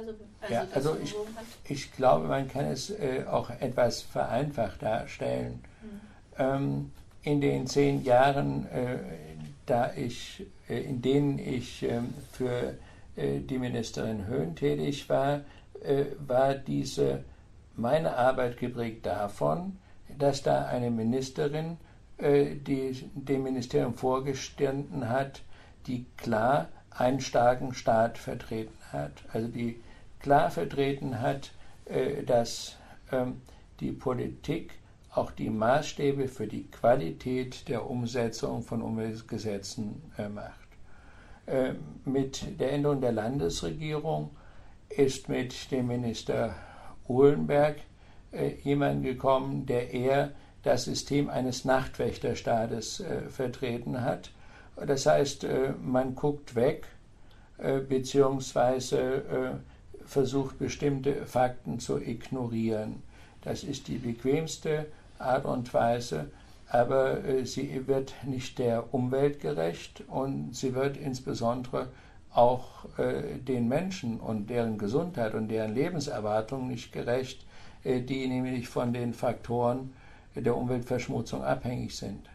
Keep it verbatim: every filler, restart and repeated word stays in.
also, also, ja, also ich, ich glaube, man kann es äh, auch etwas vereinfacht darstellen. Mhm. Ähm, in den zehn Jahren, äh, da ich, äh, in denen ich äh, für äh, die Ministerin Höhn tätig war, äh, war diese meine Arbeit geprägt davon, dass da eine Ministerin, äh, die dem Ministerium vorgestanden hat, die klar einen starken Staat vertreten hat. Also die klar vertreten hat, äh, dass ähm, die Politik auch die Maßstäbe für die Qualität der Umsetzung von Umweltgesetzen äh, macht. Äh, mit der Änderung der Landesregierung ist mit dem Minister Uhlenberg äh, jemand gekommen, der eher das System eines Nachtwächterstaates äh, vertreten hat. Das heißt, äh, man guckt weg, äh, beziehungsweise äh, versucht bestimmte Fakten zu ignorieren. Das ist die bequemste Art und Weise, aber äh, sie wird nicht der Umwelt gerecht und sie wird insbesondere auch äh, den Menschen und deren Gesundheit und deren Lebenserwartung nicht gerecht, äh, die nämlich von den Faktoren der Umweltverschmutzung abhängig sind.